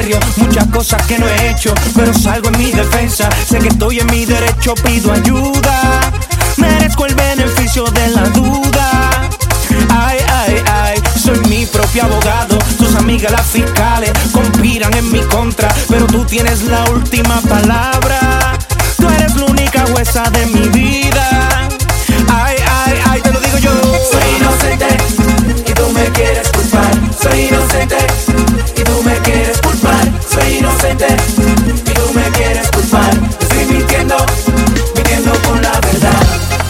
barrio, muchas cosas que no he hecho, pero salgo en mi defensa. Sé que estoy en mi derecho, pido ayuda. Merezco el beneficio de la duda. Ay, ay, ay, soy mi propio abogado. Tus amigas las fiscales conspiran en mi contra, pero tú tienes la última palabra. Tú eres la única jueza de mi vida. Ay, ay, ay, te lo digo yo. Soy inocente y tú me quieres culpar. Soy inocente y tú me quieres culpar. Soy inocente y tú me quieres culpar. Estoy mintiendo, mintiendo con la verdad.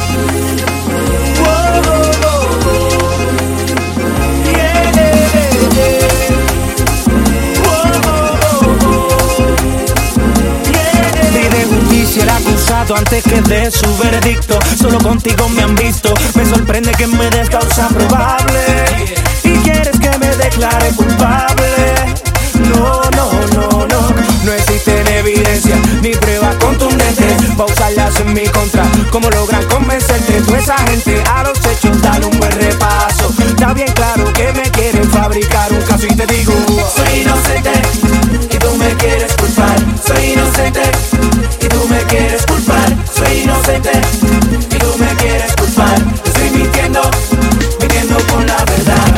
El acusado antes que dé su veredicto. Solo contigo me han visto. Me sorprende que me des causa probable y quieres que me declare culpable. No, no, no, no. No existen evidencia ni pruebas contundentes para usarlas en mi contra. ¿Cómo logran convencerte? Toda esa gente a los hechos, dale un buen repaso. Está bien claro que me quieren fabricar un caso y te digo: soy inocente y tú me quieres culpar. Soy inocente y tú me quieres culpar. Soy inocente y tú me quieres culpar. Estoy mintiendo, mintiendo con la verdad.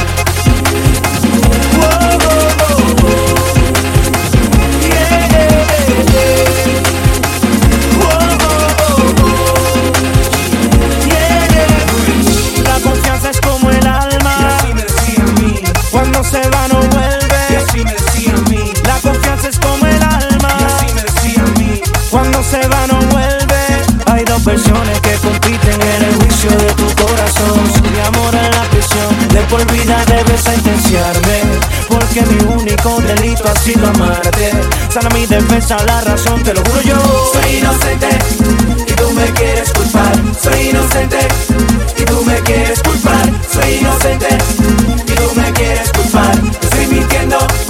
La confianza es como el alma, y así me decía a mí. cuando se va no vuelve. Y así me decía a mí. La confianza es como el alma, Y así me decía a mí. cuando se va no vuelve. Hay dos versiones que compiten en el juicio de tu corazón. Mi amor en la prisión, de por vida debes sentenciarme, porque mi único delito ha sido amarte. Sana mi defensa, la razón, te lo juro yo. Soy inocente y tú me quieres culpar. Soy inocente y tú me quieres culpar. Soy inocente y tú me quieres culpar. Estoy mintiendo,